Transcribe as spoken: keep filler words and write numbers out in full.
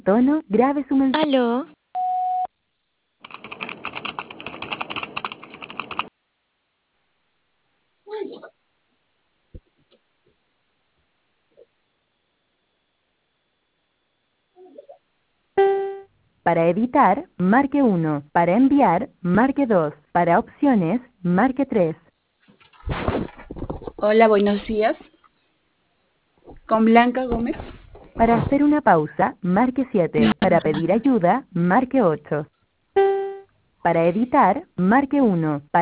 tono, grabe su mensaje. Aló. Para editar, marque uno. Para enviar, marque dos. Para opciones, marque tres. Hola, buenos días. Con Blanca Gómez. Para hacer una pausa, marque siete. Para pedir ayuda, marque ocho. Para editar, marque uno.